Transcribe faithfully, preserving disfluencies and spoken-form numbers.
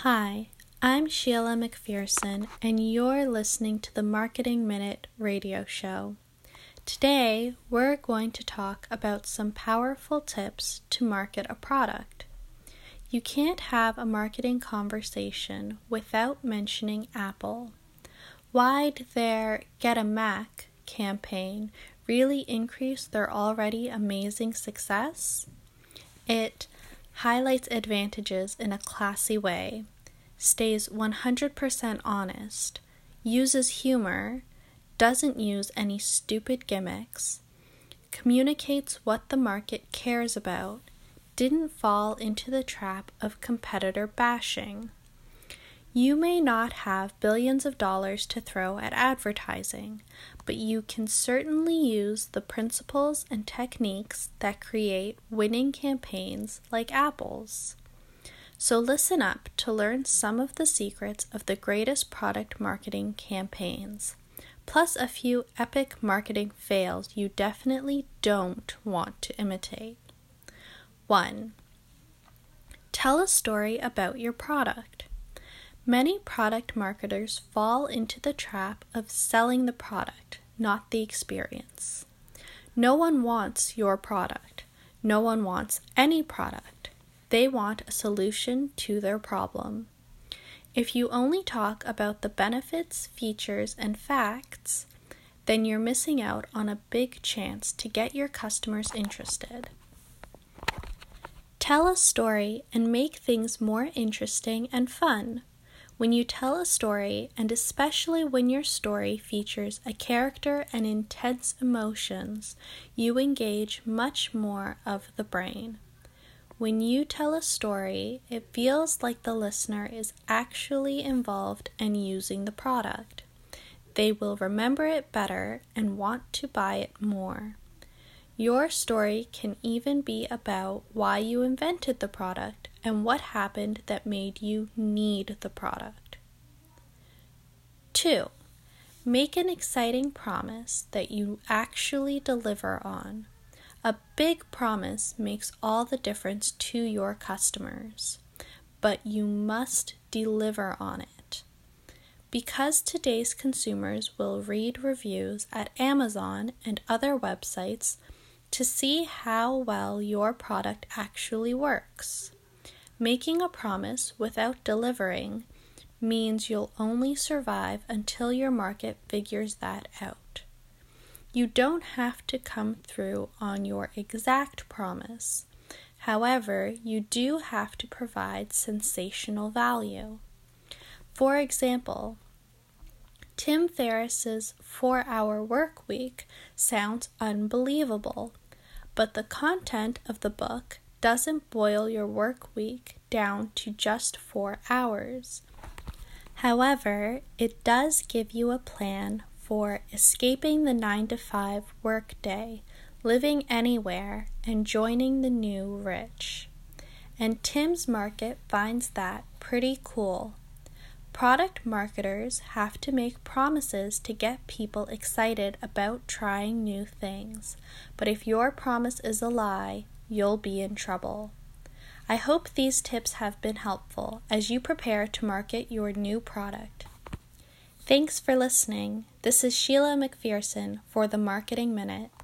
Hi, I'm Sheila McPherson, and you're listening to the Marketing Minute radio show. Today, we're going to talk about some powerful tips to market a product. You can't have a marketing conversation without mentioning Apple. Why did their Get a Mac campaign really increase their already amazing success? It highlights advantages in a classy way, stays one hundred percent honest, uses humor, doesn't use any stupid gimmicks, communicates what the market cares about, didn't fall into the trap of competitor bashing. You may not have billions of dollars to throw at advertising, but you can certainly use the principles and techniques that create winning campaigns like Apple's. So listen up to learn some of the secrets of the greatest product marketing campaigns, plus a few epic marketing fails you definitely don't want to imitate. one. Tell a story about your product. Many product marketers fall into the trap of selling the product, not the experience. No one wants your product. No one wants any product. They want a solution to their problem. If you only talk about the benefits, features, and facts, then you're missing out on a big chance to get your customers interested. Tell a story and make things more interesting and fun. When you tell a story, and especially when your story features a character and intense emotions, you engage much more of the brain. When you tell a story, it feels like the listener is actually involved and using the product. They will remember it better and want to buy it more. Your story can even be about why you invented the product and what happened that made you need the product. two. Make an exciting promise that you actually deliver on. A big promise makes all the difference to your customers, but you must deliver on it. Because today's consumers will read reviews at Amazon and other websites to see how well your product actually works. Making a promise without delivering means you'll only survive until your market figures that out. You don't have to come through on your exact promise. However, you do have to provide sensational value. For example, Tim Ferriss's four-hour work week sounds unbelievable, but the content of the book doesn't boil your work week down to just four hours. However, it does give you a plan for escaping the nine to five workday, living anywhere, and joining the new rich. And Tim's market finds that pretty cool. Product marketers have to make promises to get people excited about trying new things, but if your promise is a lie, you'll be in trouble. I hope these tips have been helpful as you prepare to market your new product. Thanks for listening. This is Sheila McPherson for the Marketing Minute.